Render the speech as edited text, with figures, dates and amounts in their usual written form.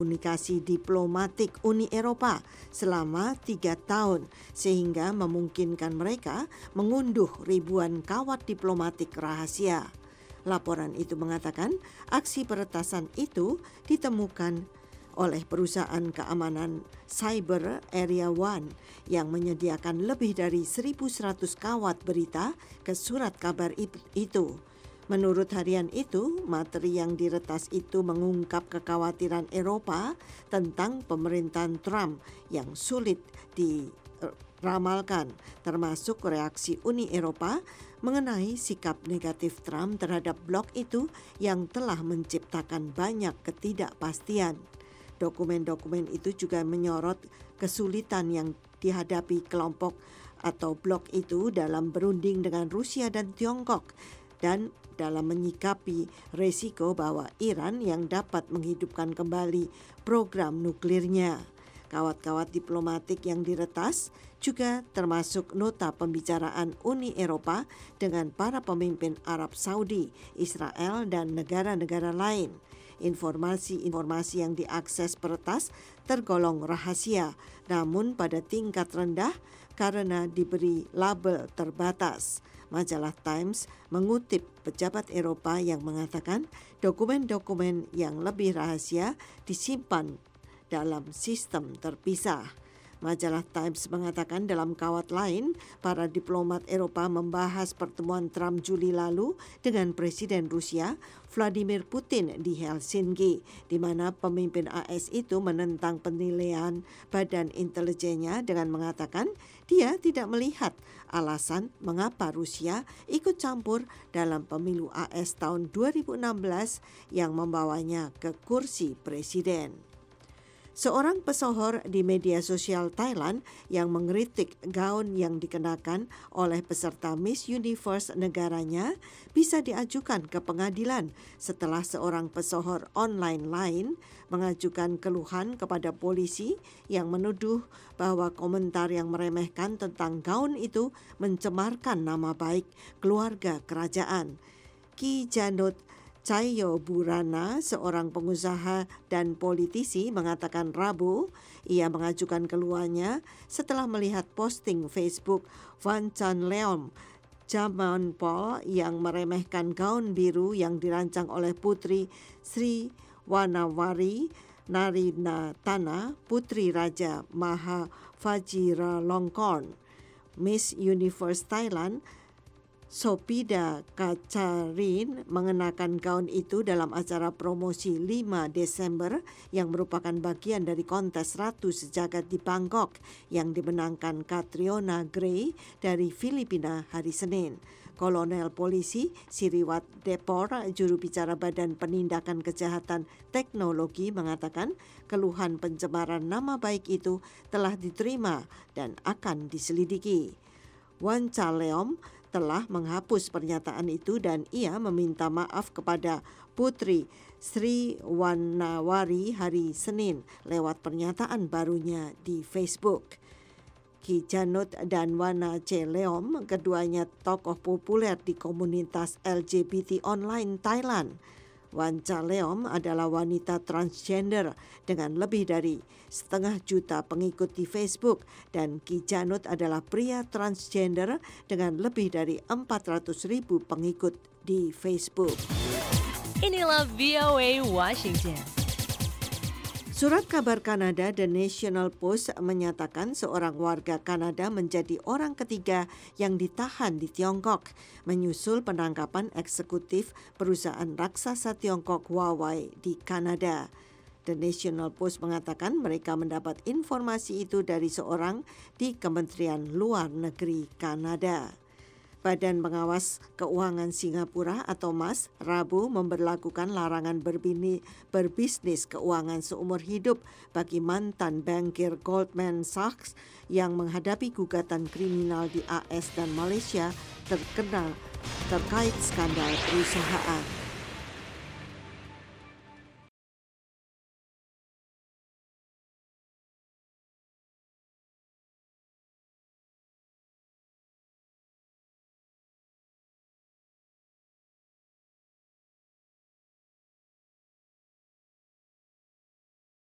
komunikasi diplomatik Uni Eropa selama 3 tahun sehingga memungkinkan mereka mengunduh ribuan kawat diplomatik rahasia. Laporan itu mengatakan aksi peretasan itu ditemukan oleh perusahaan keamanan Cyber Area One yang menyediakan lebih dari 1.100 kawat berita ke surat kabar itu. Menurut harian itu, materi yang diretas itu mengungkap kekhawatiran Eropa tentang pemerintahan Trump yang sulit diramalkan, termasuk reaksi Uni Eropa mengenai sikap negatif Trump terhadap blok itu yang telah menciptakan banyak ketidakpastian. Dokumen-dokumen itu juga menyorot kesulitan yang dihadapi kelompok atau blok itu dalam berunding dengan Rusia dan Tiongkok dan dalam menyikapi resiko bahwa Iran yang dapat menghidupkan kembali program nuklirnya. Kawat-kawat diplomatik yang diretas juga termasuk nota pembicaraan Uni Eropa dengan para pemimpin Arab Saudi, Israel, dan negara-negara lain. Informasi-informasi yang diakses peretas tergolong rahasia, namun pada tingkat rendah karena diberi label terbatas. Majalah Times mengutip pejabat Eropa yang mengatakan dokumen-dokumen yang lebih rahasia disimpan dalam sistem terpisah. Majalah Times mengatakan dalam kawat lain, para diplomat Eropa membahas pertemuan Trump Juli lalu dengan Presiden Rusia Vladimir Putin di Helsinki, di mana pemimpin AS itu menentang penilaian badan intelijennya dengan mengatakan dia tidak melihat alasan mengapa Rusia ikut campur dalam pemilu AS tahun 2016 yang membawanya ke kursi presiden. Seorang pesohor di media sosial Thailand yang mengkritik gaun yang dikenakan oleh peserta Miss Universe negaranya bisa diajukan ke pengadilan setelah seorang pesohor online lain mengajukan keluhan kepada polisi yang menuduh bahwa komentar yang meremehkan tentang gaun itu mencemarkan nama baik keluarga kerajaan. Ki Janut Cahayoburana, seorang pengusaha dan politisi, mengatakan Rabu ia mengajukan keluhannya setelah melihat posting Facebook Vanchanleom Jamanpol yang meremehkan gaun biru yang dirancang oleh Putri Sri Wanawari Narinatana, Putri Raja Maha Vajiralongkorn. Miss Universe Thailand Sopida Kacarin mengenakan gaun itu dalam acara promosi 5 Desember yang merupakan bagian dari kontes Ratu Sejagat di Bangkok yang dimenangkan Catriona Gray dari Filipina hari Senin. Kolonel Polisi Siriwat Depor, juru bicara Badan Penindakan Kejahatan Teknologi, mengatakan keluhan pencemaran nama baik itu telah diterima dan akan diselidiki. Wancaleom telah menghapus pernyataan itu dan ia meminta maaf kepada Putri Sri Wanawari hari Senin lewat pernyataan barunya di Facebook. Ki Janut dan Wanacheleom, keduanya tokoh populer di komunitas LGBT online Thailand. Wancaleom adalah wanita transgender dengan lebih dari 500,000 pengikut di Facebook dan Ki Janut adalah pria transgender dengan lebih dari 400,000 pengikut di Facebook. Inilah VOA Washington. Surat kabar Kanada The National Post menyatakan seorang warga Kanada menjadi orang ketiga yang ditahan di Tiongkok menyusul penangkapan eksekutif perusahaan raksasa Tiongkok Huawei di Kanada. The National Post mengatakan mereka mendapat informasi itu dari seorang di Kementerian Luar Negeri Kanada. Badan Pengawas Keuangan Singapura atau MAS Rabu memberlakukan larangan berbisnis keuangan seumur hidup bagi mantan bankir Goldman Sachs yang menghadapi gugatan kriminal di AS dan Malaysia terkait skandal perusahaan.